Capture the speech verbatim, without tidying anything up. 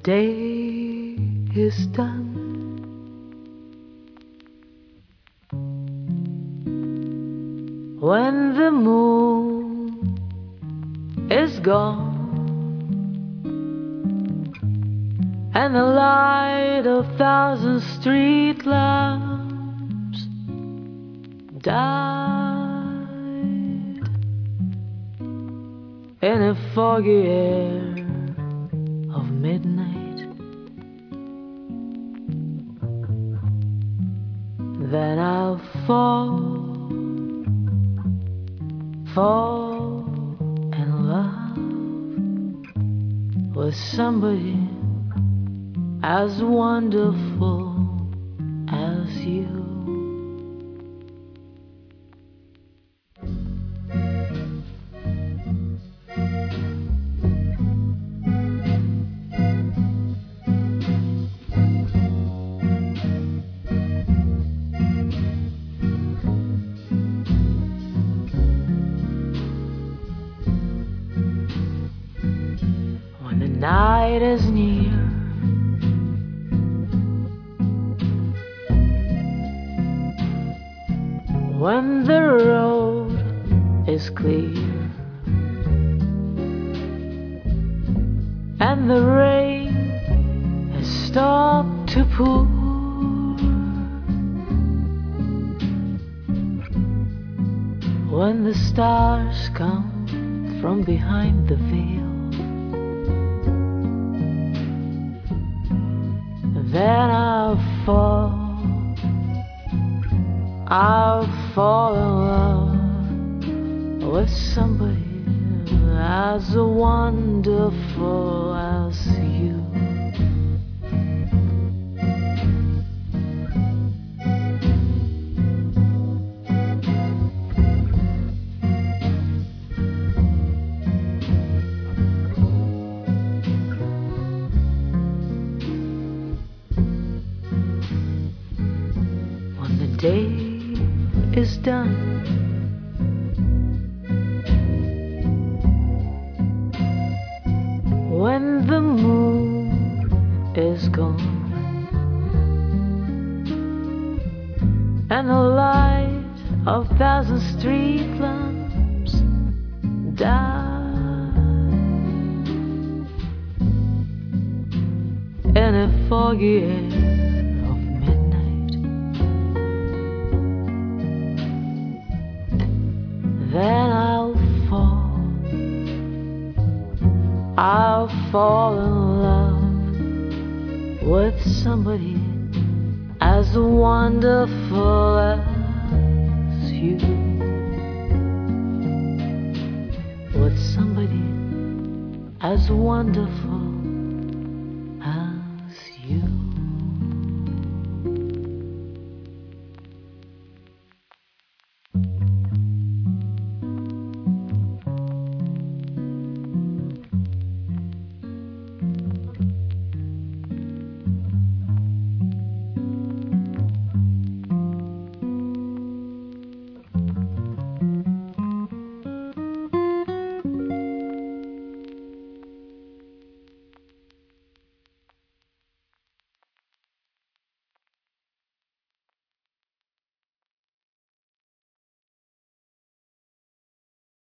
day is done, when the moon is gone and the light of thousand street lamps died in a foggy air of midnight. Then I'll fall, fall in love with somebody as wonderful as you. When the night is near, when the road is clear and the rain has stopped to pour, when the stars come from behind the veil, then I'll fall, I'll fall in love with somebody as wonderful as you. When the day is done, when the moon is gone and the light of thousand street lamps die in a foggy air of midnight, then I'll fall, I'll fall in love with somebody as wonderful as you. With somebody as wonderful